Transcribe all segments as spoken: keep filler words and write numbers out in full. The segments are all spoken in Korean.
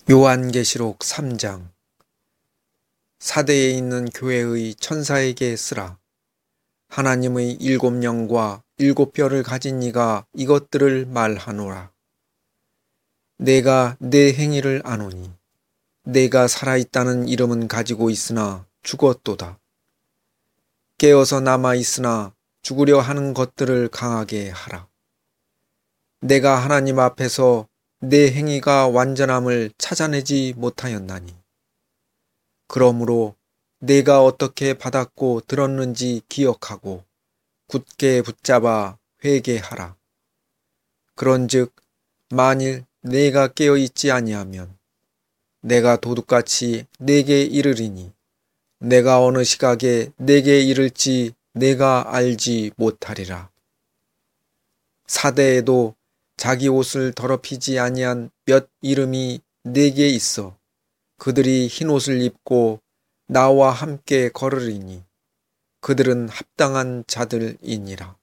요한계시록 삼 장. 사대에 있는 교회의 천사에게 쓰라. 하나님의 일곱 영과 일곱 뼈를 가진 이가 이것들을 말하노라. 내가 내 행위를 아노니 내가 살아있다는 이름은 가지고 있으나 죽었도다. 깨어서 남아있으나 죽으려 하는 것들을 강하게 하라. 내가 하나님 앞에서 내 행위가 완전함을 찾아내지 못하였나니 그러므로 내가 어떻게 받았고 들었는지 기억하고 굳게 붙잡아 회개하라. 그런즉 만일 내가 깨어있지 아니하면 내가 도둑같이 내게 이르리니 내가 어느 시각에 내게 이를지 내가 알지 못하리라. 사대에도 자기 옷을 더럽히지 아니한 몇 이름이 네게 있어 그들이 흰 옷을 입고 나와 함께 걸으리니 그들은 합당한 자들이니라.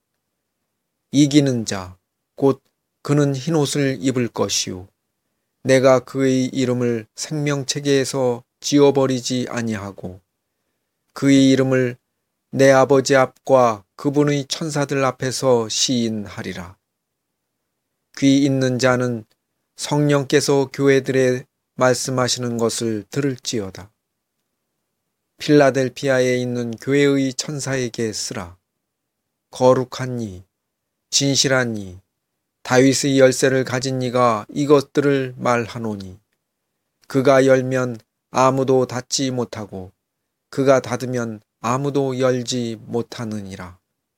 이기는 자 곧 그는 흰 옷을 입을 것이요 내가 그의 이름을 생명책에서 지워버리지 아니하고 그의 이름을 내 아버지 앞과 그분의 천사들 앞에서 시인하리라. 귀 있는 자는 성령께서 교회들에 말씀하시는 것을 들을지어다. 필라델피아에 있는 교회의 천사에게 쓰라. 거룩한 이, 진실한 이, 다윗의 열쇠를 가진 이가 이것들을 말하노니 그가 열면 아무도 닫지 못하고 그가 닫으면 아무도 열지 못하느니라.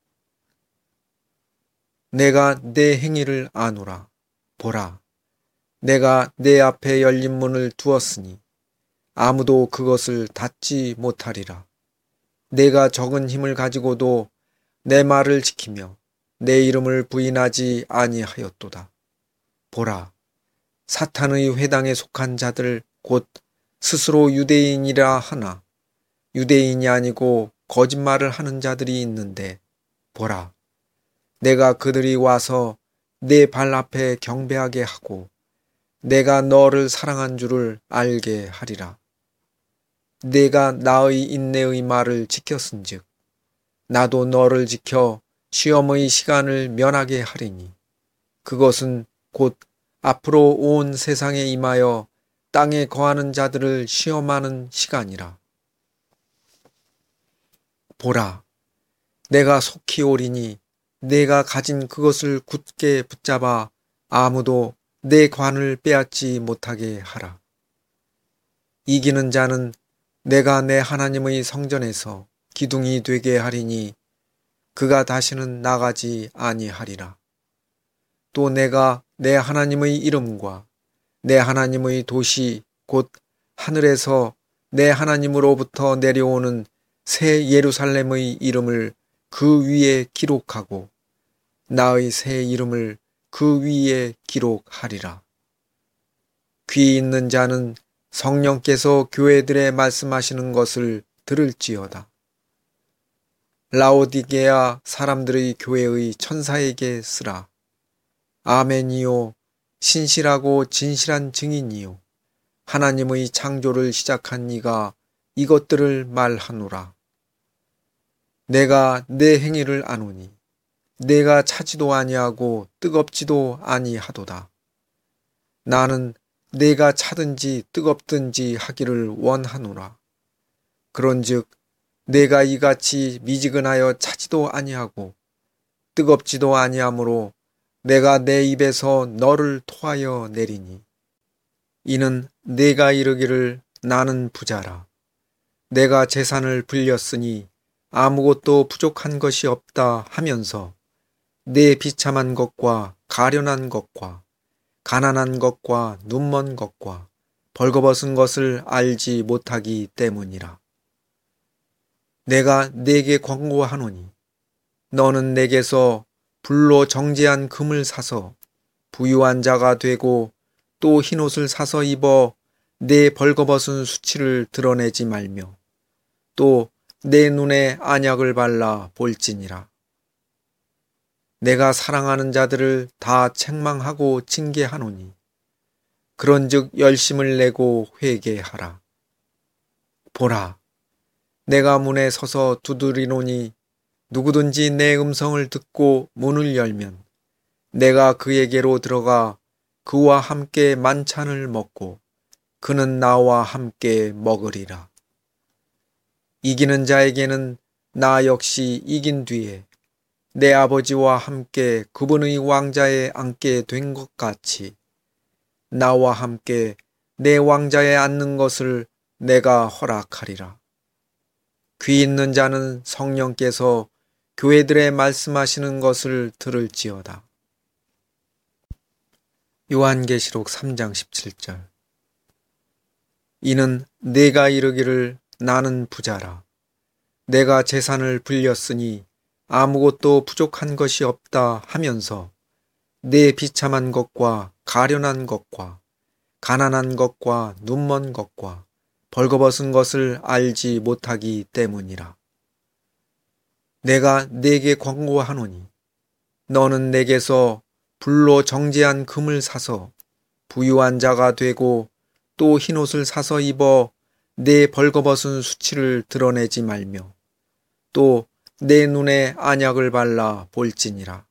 내가 내 행위를 아노라. 보라, 내가 내 앞에 열린 문을 두었으니 아무도 그것을 닫지 못하리라. 내가 적은 힘을 가지고도 내 말을 지키며 내 이름을 부인하지 아니하였도다. 보라, 사탄의 회당에 속한 자들 곧 스스로 유대인이라 하나 유대인이 아니고 거짓말을 하는 자들이 있는데 보라, 내가 그들이 와서 내 발 앞에 경배하게 하고 내가 너를 사랑한 줄을 알게 하리라. 내가 나의 인내의 말을 지켰은즉 나도 너를 지켜 시험의 시간을 면하게 하리니 그것은 곧 앞으로 온 세상에 임하여 땅에 거하는 자들을 시험하는 시간이라. 보라, 내가 속히 오리니 내가 가진 그것을 굳게 붙잡아 아무도 내 관을 빼앗지 못하게 하라. 이기는 자는 내가 내 하나님의 성전에서 기둥이 되게 하리니 그가 다시는 나가지 아니하리라. 또 내가 내 하나님의 이름과 내 하나님의 도시 곧 하늘에서 내 하나님으로부터 내려오는 새 예루살렘의 이름을 그 위에 기록하고 나의 새 이름을 그 위에 기록하리라. 귀 있는 자는 성령께서 교회들에 말씀하시는 것을 들을지어다. 라오디게아 사람들의 교회의 천사에게 쓰라. 아멘이요, 신실하고 진실한 증인이요, 하나님의 창조를 시작한 이가 이것들을 말하노라. 내가 내 행위를 아노니 내가 차지도 아니하고 뜨겁지도 아니하도다. 나는 내가 차든지 뜨겁든지 하기를 원하노라. 그런즉 내가 이같이 미지근하여 차지도 아니하고 뜨겁지도 아니하므로 내가 내 입에서 너를 토하여 내리니 이는 내가 이르기를 나는 부자라. 내가 재산을 불렸으니 아무것도 부족한 것이 없다 하면서 내 비참한 것과 가련한 것과 가난한 것과 눈먼 것과 벌거벗은 것을 알지 못하기 때문이라. 내가 네게 권고하노니 너는 내게서 불로 정제한 금을 사서 부유한 자가 되고 또 흰옷을 사서 입어 내 벌거벗은 수치를 드러내지 말며 또 내 눈에 안약을 발라 볼지니라. 내가 사랑하는 자들을 다 책망하고 징계하노니 그런즉 열심을 내고 회개하라. 보라, 내가 문에 서서 두드리노니 누구든지 내 음성을 듣고 문을 열면 내가 그에게로 들어가 그와 함께 만찬을 먹고 그는 나와 함께 먹으리라. 이기는 자에게는 나 역시 이긴 뒤에 내 아버지와 함께 그분의 왕자에 앉게 된 것 같이 나와 함께 내 왕자에 앉는 것을 내가 허락하리라. 귀 있는 자는 성령께서 교회들에 말씀하시는 것을 들을지어다. 요한계시록 삼 장 십칠 절. 이는 내가 이르기를 나는 부자라. 내가 재산을 불렸으니 아무것도 부족한 것이 없다 하면서 내 비참한 것과 가련한 것과 가난한 것과 눈먼 것과 벌거벗은 것을 알지 못하기 때문이라. 내가 네게 권고하노니 너는 내게서 불로 정제한 금을 사서 부유한 자가 되고 또 흰옷을 사서 입어 내 벌거벗은 수치를 드러내지 말며 또 내 눈에 안약을 발라 볼지니라.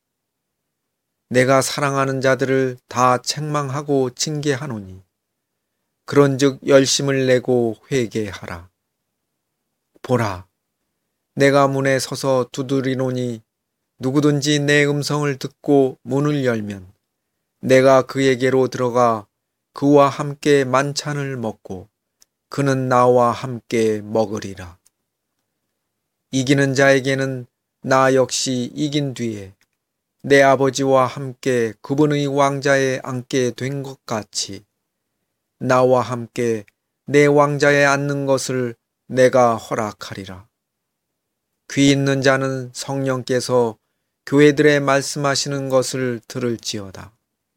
내가 사랑하는 자들을 다 책망하고 징계하노니 그런즉 열심을 내고 회개하라. 보라, 내가 문에 서서 두드리노니 누구든지 내 음성을 듣고 문을 열면 내가 그에게로 들어가 그와 함께 만찬을 먹고 그는 나와 함께 먹으리라. 이기는 자에게는 나 역시 이긴 뒤에 내 아버지와 함께 그분의 왕자에 앉게 된 것 같이 나와 함께 내 왕자에 앉는 것을 내가 허락하리라. 귀 있는 자는 성령께서 교회들에 말씀하시는 것을 들을지어다.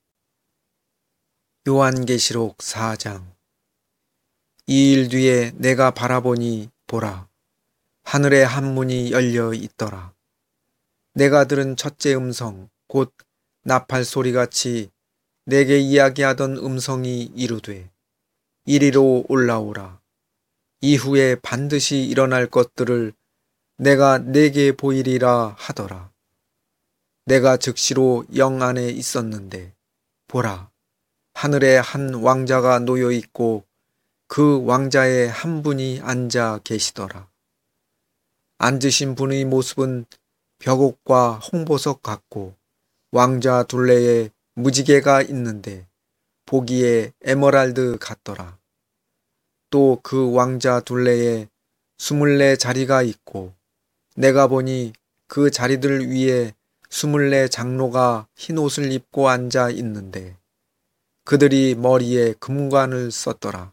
요한계시록 사 장. 이 일 뒤에 내가 바라보니 보라, 하늘에 한 문이 열려 있더라. 내가 들은 첫째 음성, 곧 나팔 소리같이 내게 이야기하던 음성이 이르되 이리로 올라오라. 이후에 반드시 일어날 것들을 내가 내게 보이리라 하더라. 내가 즉시로 영 안에 있었는데 보라, 하늘에 한 왕자가 놓여 있고 그 왕자에 한 분이 앉아 계시더라. 앉으신 분의 모습은 벽옥과 홍보석 같고 왕자 둘레에 무지개가 있는데 보기에 에메랄드 같더라. 또 그 왕자 둘레에 스물네 자리가 있고 내가 보니 그 자리들 위에 스물네 장로가 흰 옷을 입고 앉아 있는데 그들이 머리에 금관을 썼더라.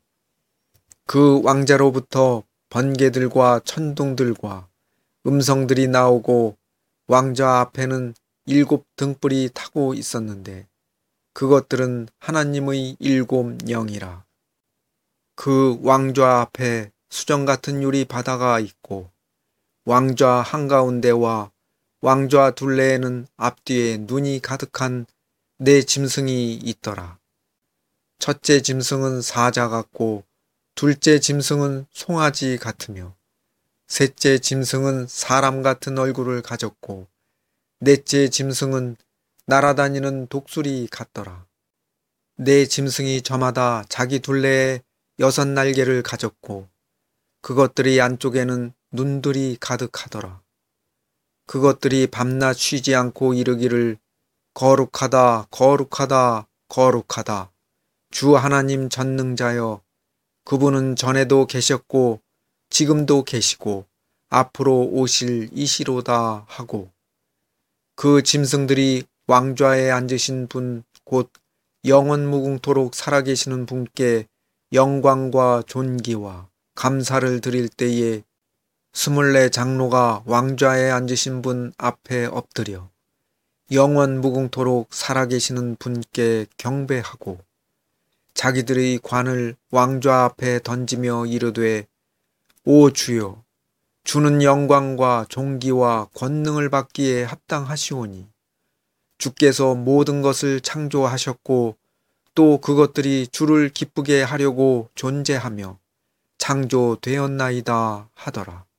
그 왕자로부터 번개들과 천둥들과 음성들이 나오고 왕자 앞에는 일곱 등불이 타고 있었는데 그것들은 하나님의 일곱 영이라. 그 왕좌 앞에 수정 같은 유리 바다가 있고 왕좌 한가운데와 왕좌 둘레에는 앞뒤에 눈이 가득한 네 짐승이 있더라. 첫째 짐승은 사자 같고 둘째 짐승은 송아지 같으며 셋째 짐승은 사람 같은 얼굴을 가졌고 넷째 짐승은 날아다니는 독수리 같더라. 네 짐승이 저마다 자기 둘레에 여섯 날개를 가졌고 그것들이 안쪽에는 눈들이 가득하더라. 그것들이 밤낮 쉬지 않고 이르기를 거룩하다, 거룩하다, 거룩하다. 주 하나님 전능자여, 그분은 전에도 계셨고 지금도 계시고 앞으로 오실 이시로다 하고 그 짐승들이 왕좌에 앉으신 분 곧 영원 무궁토록 살아계시는 분께 영광과 존귀와 감사를 드릴 때에 스물네 장로가 왕좌에 앉으신 분 앞에 엎드려 영원 무궁토록 살아계시는 분께 경배하고 자기들의 관을 왕좌 앞에 던지며 이르되 오 주여, 주는 영광과 존귀와 권능을 받기에 합당하시오니 주께서 모든 것을 창조하셨고 또 그것들이 주를 기쁘게 하려고 존재하며 창조되었나이다 하더라.